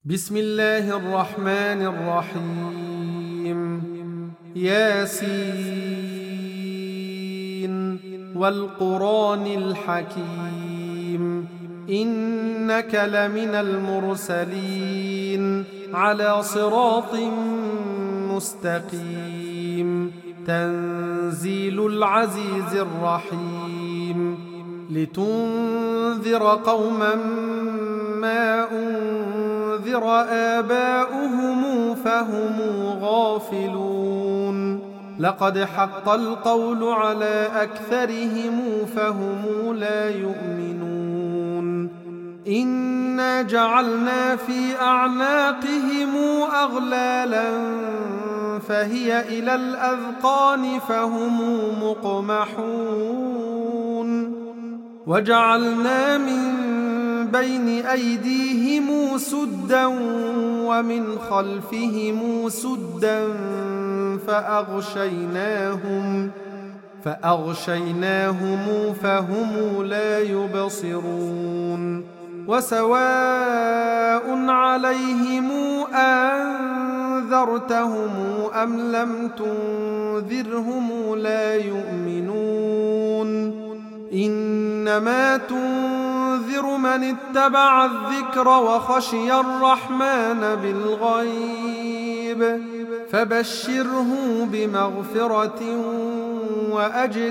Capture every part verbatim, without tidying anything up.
بسم الله الرحمن الرحيم. ياسين والقرآن الحكيم إنك لمن المرسلين على صراط مستقيم تنزيل العزيز الرحيم لتنذر قوما ما أنذر آباؤهم فهم غافلون لقد حق القول على أكثرهم فهم لا يؤمنون إنا جعلنا في أعناقهم أغلالا فهي إلى الأذقان فهم مقمحون وجعلنا من بين أيديهم سدا ومن خلفهم سدا فأغشيناهم فأغشيناهم فهم لا يبصرون وسواء عليهم أنذرتهم أم لم تنذرهم لا يؤمنون إنما تنذر من اتبع الذكر وخشي الرحمن بالغيب فبشره بمغفرة وأجر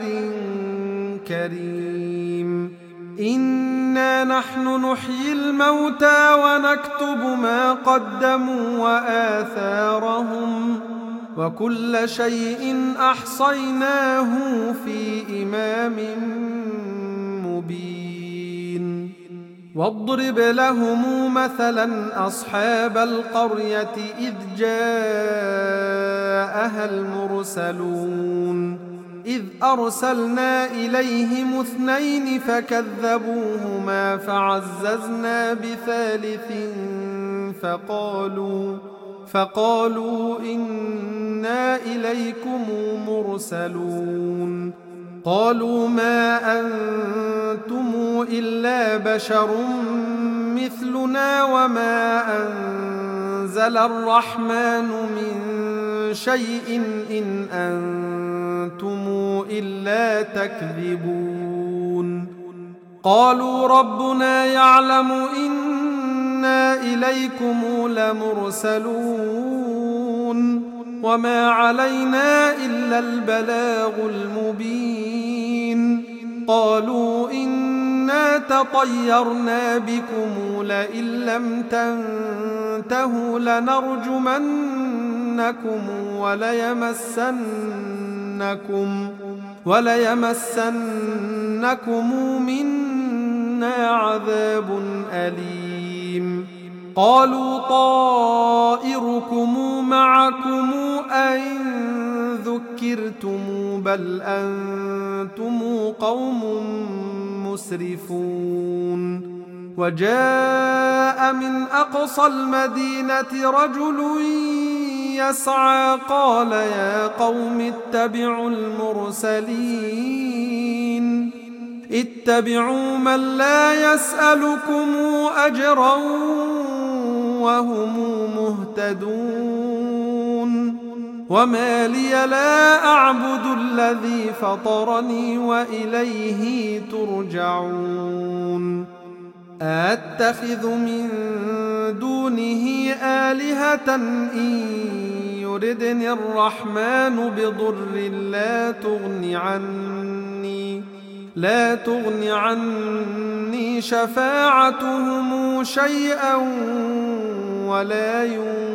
كريم إنا نحن نحيي الموتى ونكتب ما قدموا وآثارهم وكل شيء أحصيناه في إمام مبين واضرب لهم مثلا أصحاب القرية إذ جاءها المرسلون إذ أرسلنا إليهم اثنين فكذبوهما فعززنا بثالث فقالوا فقالوا إنا إليكم مرسلون قالوا ما أنتم إلا بشر مثلنا وما أنزل الرحمن من شيء إن أنتم إلا تكذبون قالوا ربنا يعلم إنا إليكم لمرسلون وما علينا إلا البلاغ المبين قالوا إنا تطيرنا بكم لئن لم تنتهوا لنرجمنكم وليمسنكم وليمسنكم منا عذاب أليم قالوا طائركم معكم أئن ذكرتم بل أنتم قوم مسرفون وجاء من أقصى المدينة رجل يسعى قال يا قوم اتبعوا المرسلين اتبعوا من لا يسألكم أجرا وهم مهتدون وما لي لا أعبد الذي فطرني وإليه ترجعون أتخذ من دونه آلهة إن يردني الرحمن بضر لا تغن عني لا تغن عني شفاعتهم شيئا ولا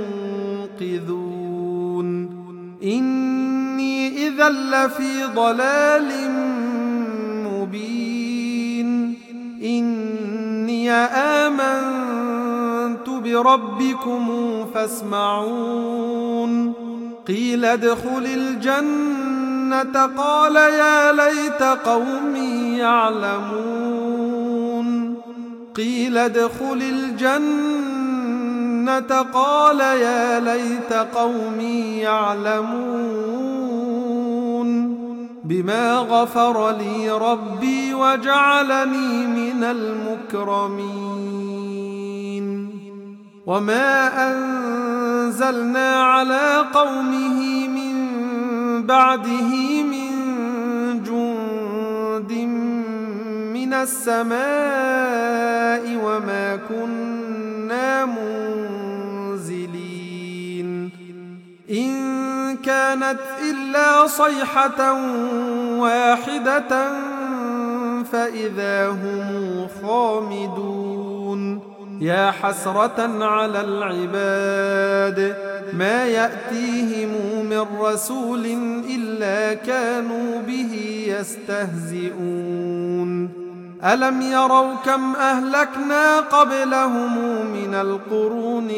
ينقذون إني إذا لفي ضلال مبين إني آمنت بربكم فاسمعون قيل ادخل الجنة قال يا ليت قومي يعلمون قيل ادخل الجنة قال يا ليت قومي يعلمون بما غفر لي ربي وجعلني من المكرمين وما أنزلنا على قومه من بعده من جند من السماء وما كنا منزلين إن كانت إلا صيحة واحدة فإذا هم خامدون يا حسرة على العباد ما يأتيهم من رسول إلا كانوا به يستهزئون ألم يروا كم أهلكنا قبلهم من القرون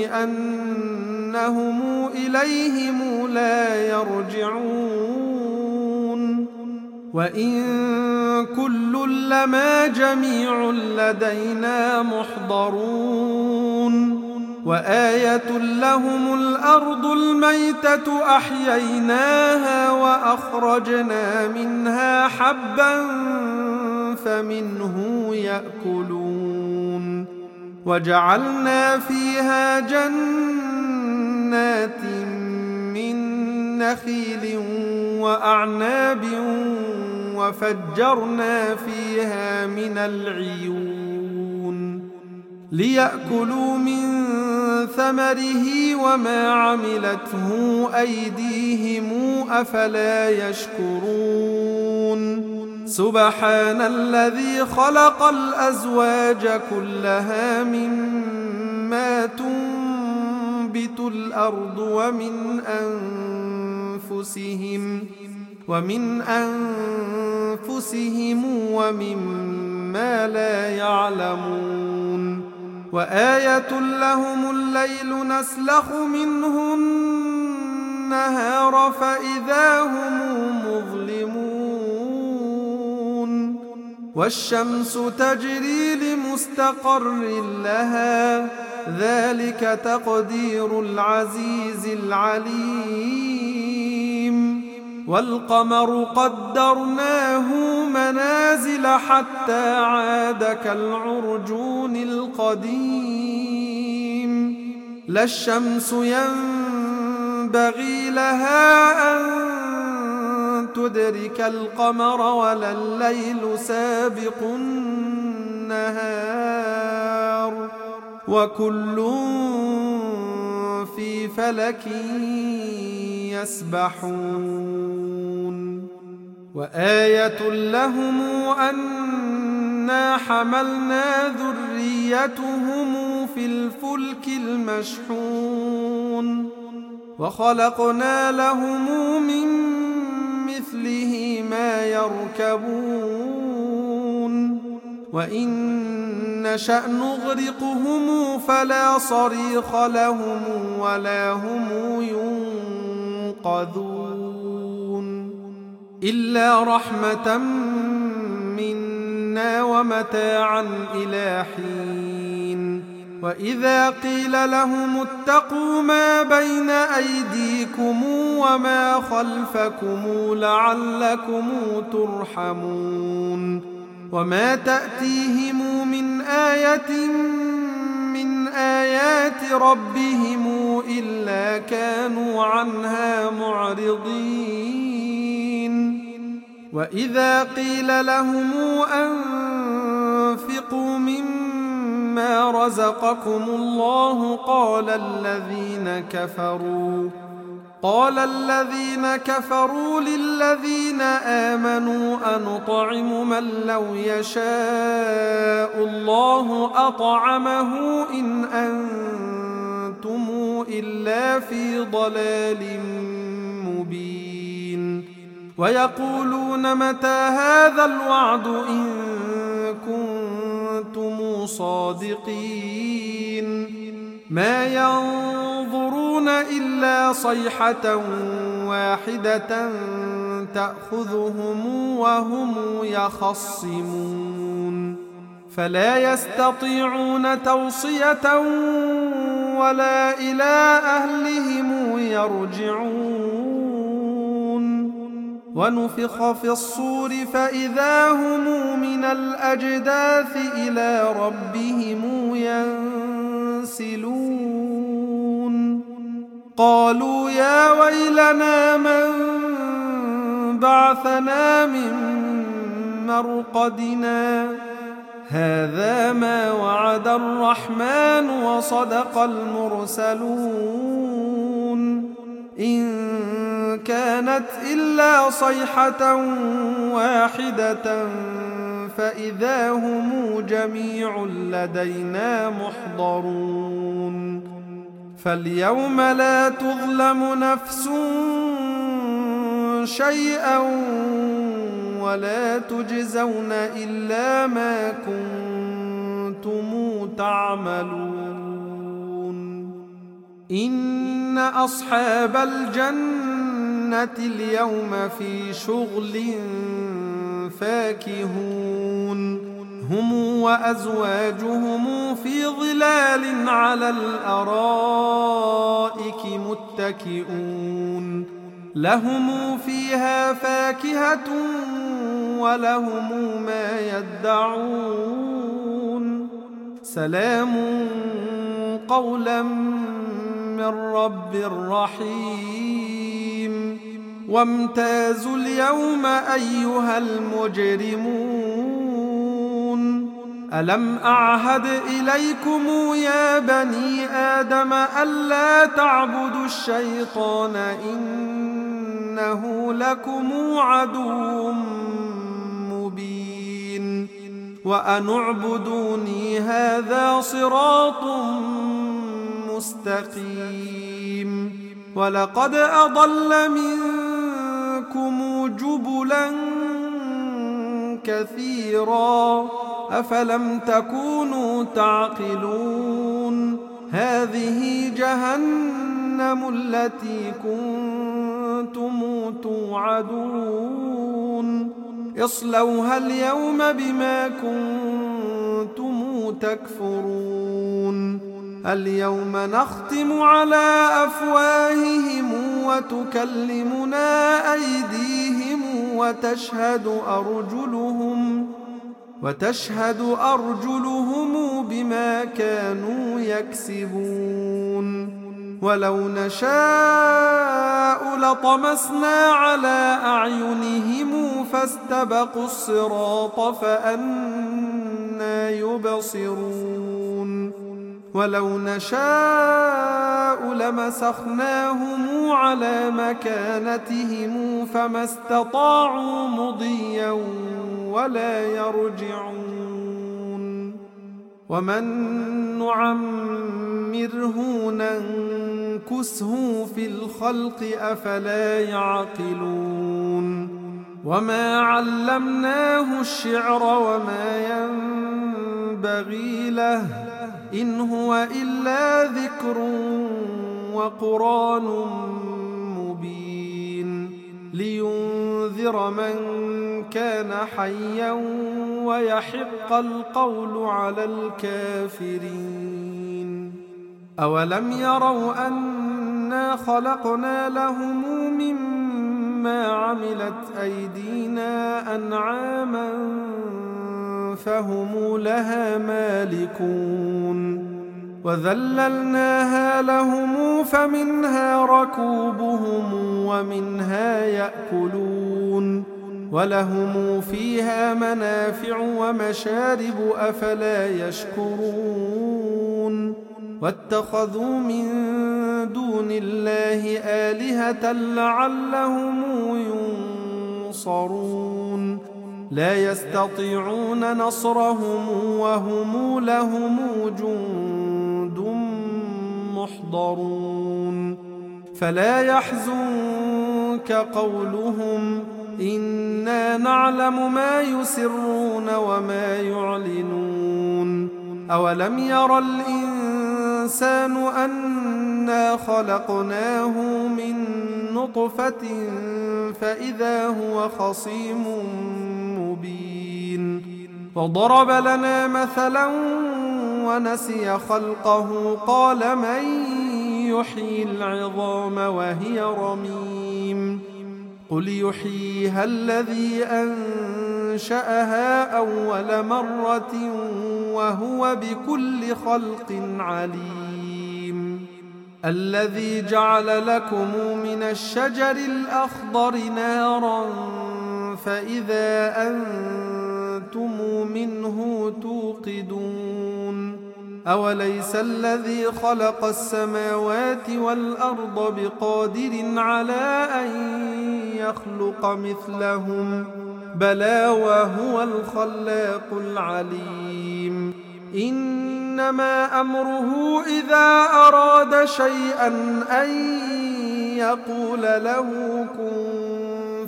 أنهم إليهم لا يرجعون وإن كل لما جميع لدينا محضرون وآية لهم الأرض الميتة أحييناها وأخرجنا منها حبا فمنه يأكلون وجعلنا فيها جنات من نخيل وأعناب وفجرنا فيها من العيون ليأكلوا من ثمره وما عملته أيديهم أفلا يشكرون سبحان الذي خلق الأزواج كلها مما تنبت الأرض ومن أنفسهم ومن أنفسهم ومما لا يعلمون وآية لهم الليل نسلخ منه النهار فإذا هم مظلمون والشمس تجري لمستقر لها ذلك تقدير العزيز العليم والقمر قدرناه منازل حتى عاد كالعرجون القديم لا الشمس ينبغي لها أن تدرك القمر ولا الليل سابق النهار وكل في فلك يسبحون وآية لهم أنا حملنا ذريتهم في الفلك المشحون وخلقنا لهم من مثله ما يركبون وإن نشأ نغرقهم فلا صريخ لهم ولا هم ينقذون إلا رحمة منا ومتاعا إلى حين وإذا قيل لهم اتقوا ما بين أيديكم وما خلفكم لعلكم ترحمون وما تأتيهم من آية من آيات ربهم إلا كانوا عنها معرضين وإذا قيل لهم أنفقوا مما رزقكم الله قال الذين كفروا قال الذين كفروا للذين آمنوا أنطعم من لو يشاء الله أطعمه إن أنتم إلا في ضلال مبين ويقولون متى هذا الوعد إن كنتم صادقين ما ينظرون إلا صيحة واحدة تأخذهم وهم يخصمون فلا يستطيعون توصية ولا إلى أهلهم يرجعون ونفخ في الصور فإذا هم من الأجداث إلى ربهم ينسلون قالوا يا ويلنا من بعثنا من مرقدنا هذا ما وعد الرحمن وصدق المرسلون إن كانت إلا صيحة واحدة فإذا هم جميع لدينا محضرون فاليوم لا تظلم نفس شيئا ولا تجزون إلا ما كنتم تعملون إن أصحاب الجنة اليوم في شغل فاكهون هم وأزواجهم في ظلال على الأرائك متكئون لهم فيها فاكهة ولهم ما يدعون سلام قولا من رب رحيم وامتازوا اليوم أيها المجرمون ألم أعهد إليكم يا بني آدم ألا تعبدوا الشيطان إنه لكم عدو مبين وأن اعبدوني هذا صراط مستقيم ولقد أضل منكم جبلا كثيرا أفلم تكونوا تعقلون هذه جهنم التي كنتم توعدون اصلوها اليوم بما كنتم تكفرون اليوم نختم على أفواههم وتكلمنا أيديهم وتشهد أرجلهم وتشهد أرجلهم بما كانوا يكسبون ولو نشاء لطمسنا على أعينهم فاستبقوا الصراط فأنى يبصرون ولو نشاء لمسخناهم على مكانتهم فما استطاعوا مضيا ولا يرجعون ومن نعمره ننكسه في الخلق أفلا يعقلون وما علمناه الشعر وما ينبغي له إن هو إلا ذكر وقرآن مبين لينذر من كان حيا ويحق القول على الكافرين أولم يروا أنا خلقنا لهم مما عملت أيدينا أنعاما فهم لها مالكون وذللناها لهم فمنها ركوبهم ومنها يأكلون ولهم فيها منافع ومشارب أفلا يشكرون واتخذوا من دون الله آلهة لعلهم ينصرون لا يستطيعون نصرهم وهم لهم جند محضرون فلا يحزنك قولهم إنا نعلم ما يسرون وما يعلنون أولم ير الإنسان أنا خلقناه من نطفة فإذا هو خصيم مبين وضرب لنا مثلا ونسي خلقه قال من يحيي العظام وهي رميم قل يحييها الذي أنشأها أول مرة وهو بكل خلق عليم الذي جعل لكم من الشجر الأخضر نارا فإذا أنتم منه توقدون أوليس الذي خلق السماوات والأرض بقادر على أن يخلق مثلهم بلى وهو الخلاق العليم إنما أمره إذا أراد شيئا أن يقول له كن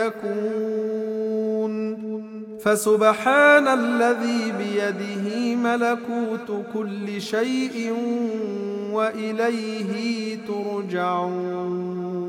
فيكون فسبحان الذي بيده ملكوت كل شيء وإليه ترجعون